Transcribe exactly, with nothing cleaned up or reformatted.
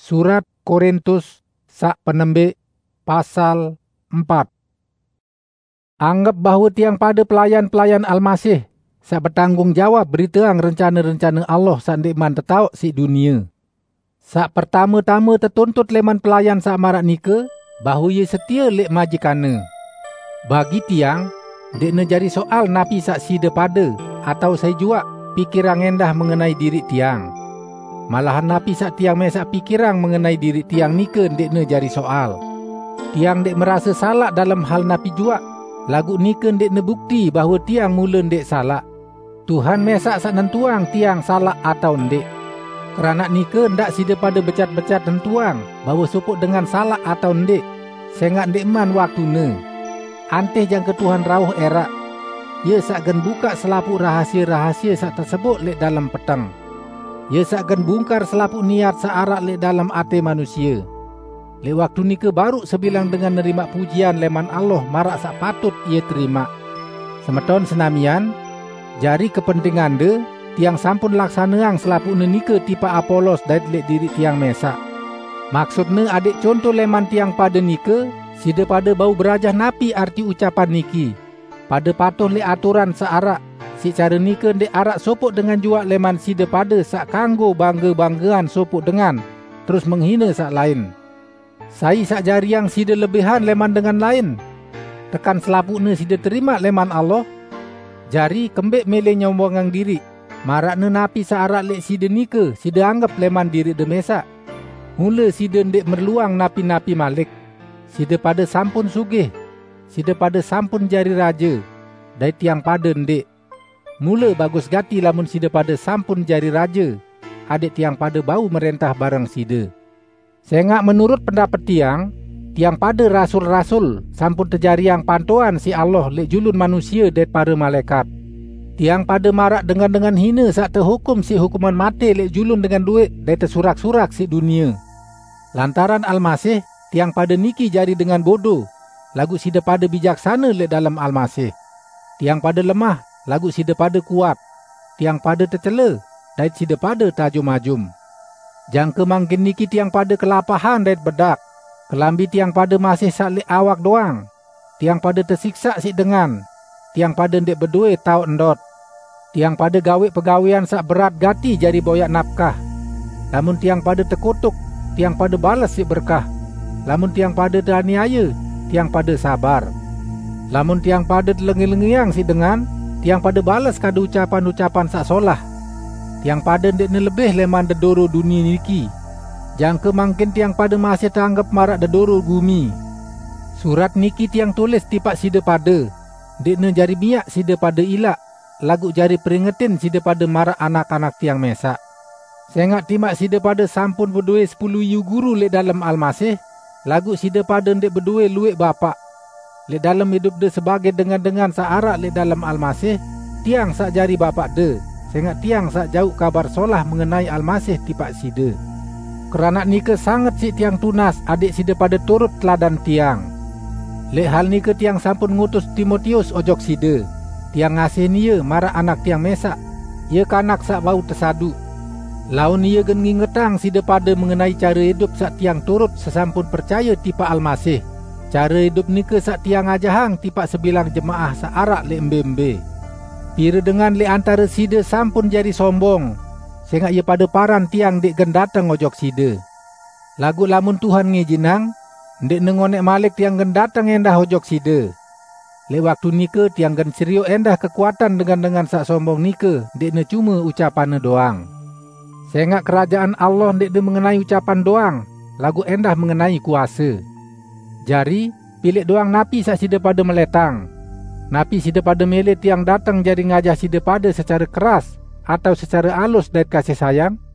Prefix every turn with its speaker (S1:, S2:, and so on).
S1: Surat Korintus sak penembik pasal empat. Anggap bahawa tiang pada pelayan-pelayan Almasih sak bertanggungjawab beritaang rencana-rencana Allah sak ndikman tetauk si dunia. Sak pertama-tama tertuntut leman pelayan sak marak nika bahawa ia setia lek majikana. Bagi tiang, ndekna jadi soal napi sak sida pada atau saya juak pikirang endah mengenai diri tiang. Malahan napi sak tiang mesak pikirang mengenai diri tiang nika ndekna jadi soal. Tiang dek merasa salah dalam hal napi juak. Lagu nika ndekna bukti bahawa tiang mula ndek salah. Tuhan mesak sak nentuang tiang salah atau ndek. Kerana nika ndak sida pada becat-becat nentuang bahawa suput dengan salah atau ndek. Sengak ndek man waktuna. Antih jangka Tuhan rawuh erak. Ia sakgen buka selaput rahasia-rahasia sak tersebut lek dalam petang. Ia sakgen bungkar selaput niat searak lek dalam ate manusia. Lek waktu nika baru sebilang dengan nerima pujian leman Allah marak sak patut ia terima. Semeton senamian, jari kepentingan de, tiang sampun laksanaang selaputna nika tipa Apolos dait lek diri tiang mesak. Maksudna adik contoh leman tiang pada nika, sida pada bau berajah napi arti ucapan niki. Pada patuh lek aturan searak, si cara nika ndek arak sopok dengan juak leman sida pada sak kanggo bangga-banggaan sopok dengan, terus menghina sak lain. Sai sak jariang sida lebihan leman dengan lain. Tekan selaputna sida terima leman Allah. Jari kembek mele nyombongang diri. Marakna napi searak lek sida nika, sida anggap leman diri demesak. Mula sida ndek merluang napi-napi malik. Sida pada sampun sugih. Sida pada sampun jari raja. Dai tiang pada ndek. Mula bagus gati lamun sida pada sampun jari raja. Adik tiang pada bau merentah bareng sida. Sengak menurut pendapat tiang, tiang pada rasul-rasul sampun terjariang pantuan si Allah lek julun manusia dan para malaikat. Tiang pada marak dengan-dengan hina sak terhukum si hukuman mati lek julun dengan duit dan tersurak-surak si dunia. Lantaran Almasih, tiang pada niki jari dengan bodoh, lagu sida pada bijaksana lek dalam Almasih. Tiang pada lemah, lagu sida pada kuat. Tiang pada tercela, dan sida pada tajum-ajum. Jangka mangkin niki tiang pada kelapahan dan bedak. Kelambi tiang pada masih sak lek awak doang. Tiang pada tersiksa si dengan. Tiang pada ndek berdua tau endot. Tiang pada gawe pegawean sak berat gati jadi boyak nafkah. Lamun tiang pada terkutuk, tiang pada balas si berkah. Lamun tiang pada teraniaya, tiang pada sabar. Lamun tiang pada lengi-lengiang si dengan, tiang pada balas kada ucapan-ucapan sak solah. Tiang pada ndekna lebih leman dedoro dunia niki. Jangka mangkin tiang pada masih teranggap marak dedoro bumi. Surat niki tiang tulis tipak sida pada. Ndekna jari biak sida pada ilak. Lagu jari peringetin sida pada marak anak-anak tiang mesak. Sengak timak sida pada sampun berdua sepuluh yu guru lek dalam Almasih. Lagu sida pada ndek berdua luik bapak. Lek dalam hidup de sebagai dengan-dengan searak lek dalam Almasih. Tiang sak jari bapak de. Sengak tiang sak jauh kabar solah mengenai Almasih tipak sida. Kerana nika sangat si tiang tunas adik sida pada turut teladan tiang. Lek hal nika tiang sampun ngutus Timotius ojok sida. Tiang ngasih nia marak anak tiang mesak. Ia kanak sak bau tersadu. Laun ia gen ngingetang sida pada mengenai cara hidup sak tiang turut sesampun percaya tipak Almasih. Cara hidup nika sak tiang ajahang tipak sebilang jemaah sak arak lek embe-embe. Pira dengan lek antara sida sampun jadi sombong. Sehingga ia pada paran tiang dek gen datang ojok sida. Lagu lamun Tuhan ngijinang, dek nengonek malik tiang gen datang endah ojok sida. Lek waktu nika tiang gen serio endah kekuatan dengan-dengan sak sombong nika, dek ne cuma ucapan doang. Sehingga kerajaan Allah dek ne mengenai ucapan doang, lagu endah mengenai kuasa. Jari, pilih doang napi sak sida pada meletang. Napi sida pada mele tiang datang jadi ngajah sida pada secara keras atau secara alus dan kasih sayang.